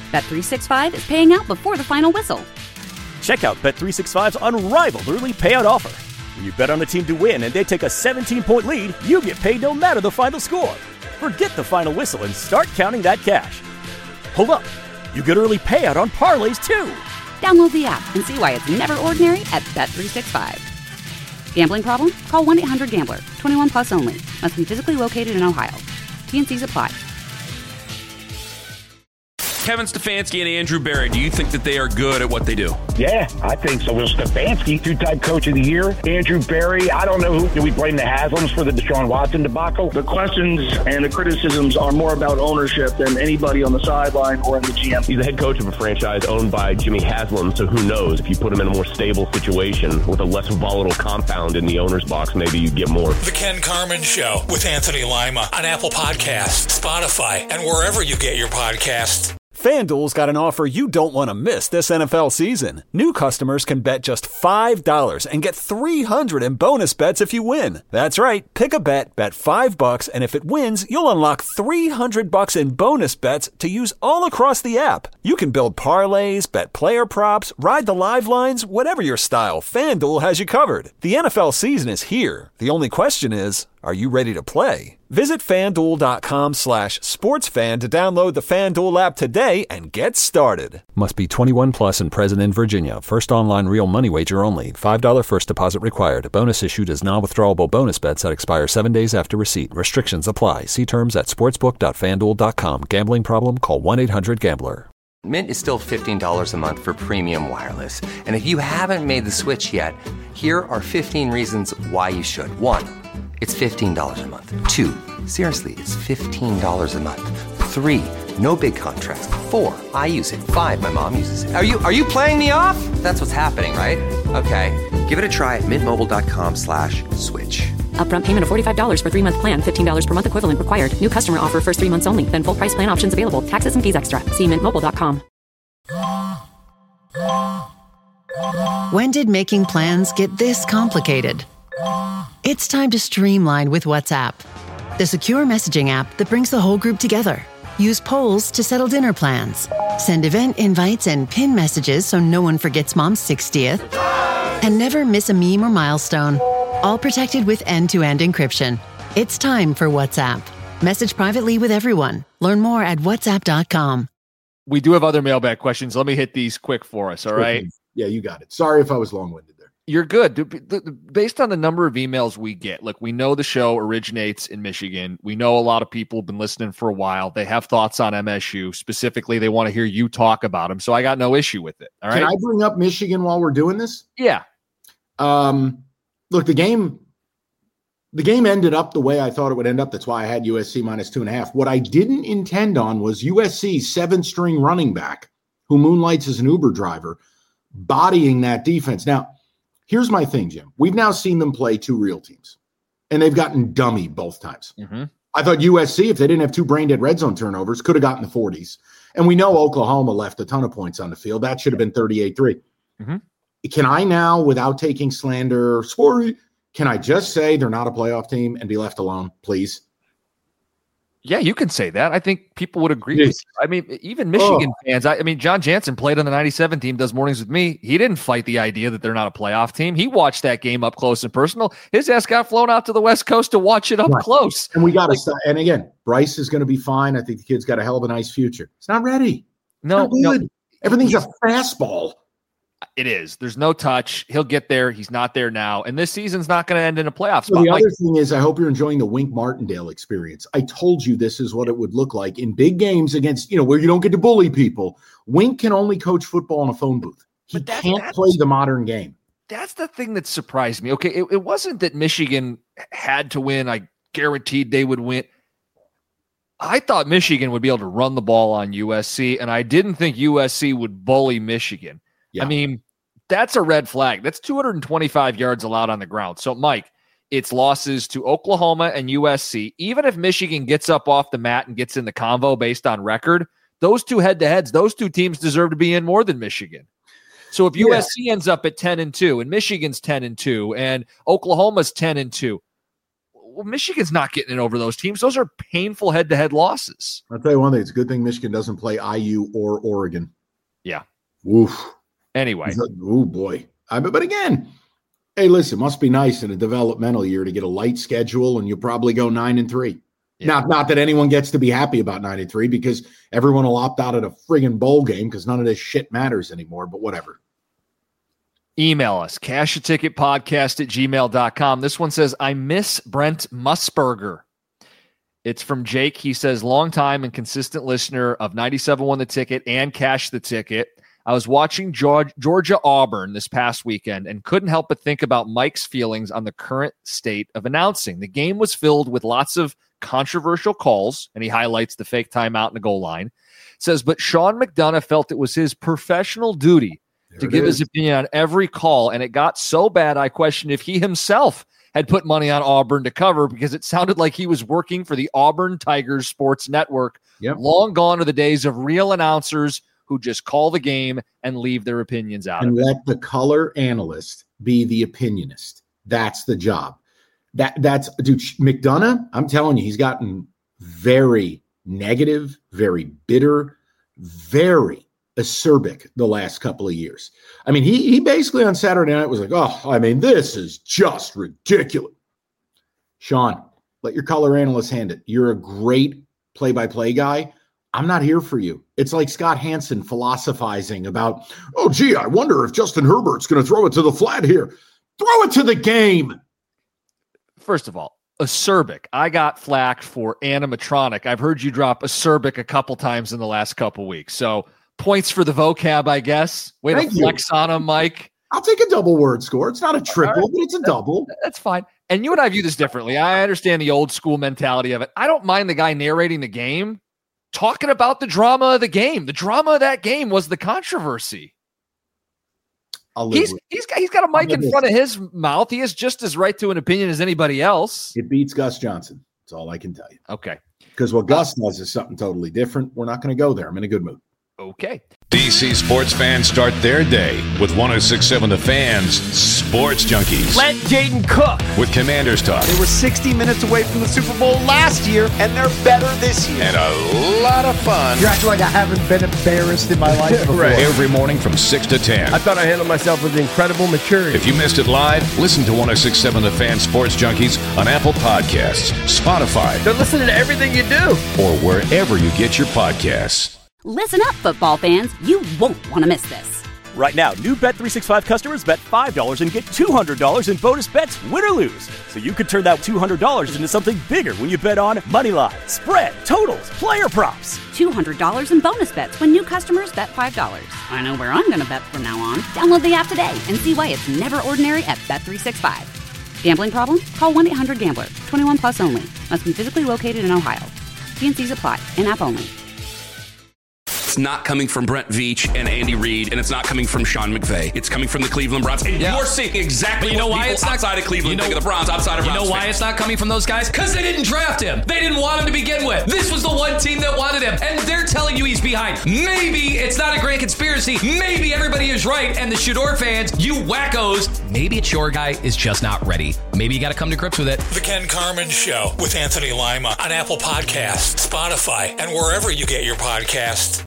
Bet365 is paying out before the final whistle. Check out Bet365's unrivaled early payout offer. When you bet on a team to win and they take a 17-point lead, you get paid no matter the final score. Forget the final whistle and start counting that cash. Hold up. You get early payout on parlays, too. Download the app and see why it's never ordinary at Bet365. Gambling problem? Call 1-800-GAMBLER. 21 plus only. Must be physically located in Ohio. T&Cs apply. Kevin Stefanski and Andrew Berry, do you think that they are good at what they do? Yeah, I think so. Well, Stefanski, two-time coach of the year. Andrew Berry, I don't know who. Do we blame the Haslams for the Deshaun Watson debacle? The questions and the criticisms are more about ownership than anybody on the sideline or in the GM. He's the head coach of a franchise owned by Jimmy Haslam, so who knows? If you put him in a more stable situation with a less volatile compound in the owner's box, maybe you get more. The Ken Carman Show with Anthony Lima on Apple Podcasts, Spotify, and wherever you get your podcasts. FanDuel's got an offer you don't want to miss this NFL season. New customers can bet just $5 and get $300 in bonus bets if you win. That's right. Pick a bet $5, and if it wins, you'll unlock $300 in bonus bets to use all across the app. You can build parlays, bet player props, ride the live lines, whatever your style, FanDuel has you covered. The NFL season is here. The only question is, are you ready to play? Visit FanDuel.com/sportsfan to download the FanDuel app today and get started. Must be 21 plus and present in Virginia. First online real money wager only. $5 first deposit required. Bonus issued as non-withdrawable bonus bets that expire 7 days after receipt. Restrictions apply. See terms at sportsbook.fanduel.com. Gambling problem? Call 1-800-GAMBLER. Mint is still $15 a month for premium wireless. And if you haven't made the switch yet, here are 15 reasons why you should. 1. It's $15 a month. 2, seriously, it's $15 a month. 3, no big contracts. 4, I use it. 5, my mom uses it. Are you playing me off? That's what's happening, right? Okay, give it a try at mintmobile.com/switch. Upfront payment of $45 for 3-month plan. $15 per month equivalent required. New customer offer first 3 months only. Then full price plan options available. Taxes and fees extra. See mintmobile.com. When did making plans get this complicated? It's time to streamline with WhatsApp, the secure messaging app that brings the whole group together. Use polls to settle dinner plans. Send event invites and pin messages so no one forgets Mom's 60th. And never miss a meme or milestone. All protected with end-to-end encryption. It's time for WhatsApp. Message privately with everyone. Learn more at whatsapp.com. We do have other mailbag questions. Let me hit these quick for us, all right? Yeah, you got it. Sorry if I was long-winded there. You're good. Based on the number of emails we get, look, we know the show originates in Michigan. We know a lot of people have been listening for a while. They have thoughts on MSU. Specifically, they want to hear you talk about them. So I got no issue with it. All right. Can I bring up Michigan while we're doing this? Yeah. Look, the game ended up the way I thought it would end up. That's why I had USC -2.5. What I didn't intend on was USC's 7th-string running back, who moonlights as an Uber driver, bodying that defense. Now, here's my thing, Jim. We've now seen them play 2 real teams, and they've gotten dummy both times. Mm-hmm. I thought USC, if they didn't have 2 brain-dead red zone turnovers, could have gotten the 40s. And we know Oklahoma left a ton of points on the field. That should have been 38-3. Mm-hmm. Can I now, without taking slander, can I just say they're not a playoff team and be left alone, please? Yeah, you can say that. I think people would agree with you. I mean, even Michigan fans. I mean, John Jansen played on the 97 team, does mornings with me. He didn't fight the idea that they're not a playoff team. He watched that game up close and personal. His ass got flown out to the West Coast to watch it up close. And we got to stop. And again, Bryce is going to be fine. I think the kid's got a hell of a nice future. It's not ready. No. Everything's a fastball. It is. There's no touch. He'll get there. He's not there now. And this season's not going to end in a playoff spot. So the other thing is, I hope you're enjoying the Wink Martindale experience. I told you this is what it would look like in big games against, where you don't get to bully people. Wink can only coach football in a phone booth. He can't play the modern game. That's the thing that surprised me. Okay, it wasn't that Michigan had to win. I guaranteed they would win. I thought Michigan would be able to run the ball on USC, and I didn't think USC would bully Michigan. Yeah. I mean, that's a red flag. That's 225 yards allowed on the ground. So, Mike, it's losses to Oklahoma and USC. Even if Michigan gets up off the mat and gets in the convo based on record, those 2 head-to-heads, those 2 teams deserve to be in more than Michigan. So if USC ends up at 10-2 and Michigan's 10-2 and Oklahoma's 10-2, Well, Michigan's not getting it over those teams. Those are painful head-to-head losses. I'll tell you one thing. It's a good thing Michigan doesn't play IU or Oregon. Yeah. Oof. Anyway. Oh, boy. But again, hey, listen, must be nice in a developmental year to get a light schedule, and you'll probably go 9-3. Yeah. Not that anyone gets to be happy about 9-3 because everyone will opt out of a friggin' bowl game because none of this shit matters anymore, but whatever. Email us, cashaticketpodcast@gmail.com. This one says, I miss Brent Musburger. It's from Jake. He says, long time and consistent listener of 97.1 The Ticket and Cash the Ticket. I was watching Georgia Auburn this past weekend and couldn't help but think about Mike's feelings on the current state of announcing. The game was filled with lots of controversial calls, and he highlights the fake timeout in the goal line. Says, but Sean McDonough felt it was his professional duty to give his opinion on every call, and it got so bad I questioned if he himself had put money on Auburn to cover because it sounded like he was working for the Auburn Tigers Sports Network. Yep. Long gone are the days of real announcers who just call the game and leave their opinions out and of it. Let the color analyst be the opinionist. That's the job. That's dude, McDonough, I'm telling you, he's gotten very negative, very bitter, very acerbic the last couple of years. I mean, he basically on Saturday night was like, oh, I mean, this is just ridiculous. Sean, let your color analyst hand it. You're a great play-by-play guy. I'm not here for you. It's like Scott Hansen philosophizing about, oh, gee, I wonder if Justin Herbert's going to throw it to the flat here. Throw it to the game. First of all, acerbic. I got flack for animatronic. I've heard you drop acerbic a couple times in the last couple weeks. So points for the vocab, I guess. Way to flex on him, Mike. I'll take a double word score. It's not a triple, but it's a double. That's fine. And you and I view this differently. I understand the old school mentality of it. I don't mind the guy narrating the game, talking about the drama of the game. The drama of that game was the controversy. He's got a mic in front of his mouth. He has just as right to an opinion as anybody else. It beats Gus Johnson. That's all I can tell you. Okay. Because what Gus does is something totally different. We're not going to go there. I'm in a good mood. Okay. DC sports fans start their day with 106.7 The Fan's Sports Junkies. Let Jaden cook. With Commanders Talk. They were 60 minutes away from the Super Bowl last year, and they're better this year. And a lot of fun. You're acting like I haven't been embarrassed in my life before. Right. Every morning from 6 to 10. I thought I handled myself with incredible maturity. If you missed it live, listen to 106.7 The Fan Sports Junkies on Apple Podcasts, Spotify. They're listening to everything you do. Or wherever you get your podcasts. Listen up, football fans. You won't want to miss this. Right now, new Bet365 customers bet $5 and get $200 in bonus bets, win or lose. So you could turn that $200 into something bigger when you bet on money line, spread, totals, player props. $200 in bonus bets when new customers bet $5. I know where I'm going to bet from now on. Download the app today and see why it's never ordinary at Bet365. Gambling problem? Call 1-800-GAMBLER. 21 plus only. Must be physically located in Ohio. T&Cs apply. In-app only. It's not coming from Brent Veach and Andy Reid, and it's not coming from Sean McVay. It's coming from the Cleveland Browns. And you're seeing exactly what people outside of Cleveland think of the Browns, outside of Browns. You know why it's not coming from those guys? Because they didn't draft him. They didn't want him to begin with. This was the one team that wanted him, and they're telling you he's behind. Maybe it's not a grand conspiracy. Maybe everybody is right, and the Shador fans, you wackos, maybe it's your guy is just not ready. Maybe you got to come to grips with it. The Ken Carman Show with Anthony Lima on Apple Podcasts, Spotify, and wherever you get your podcasts.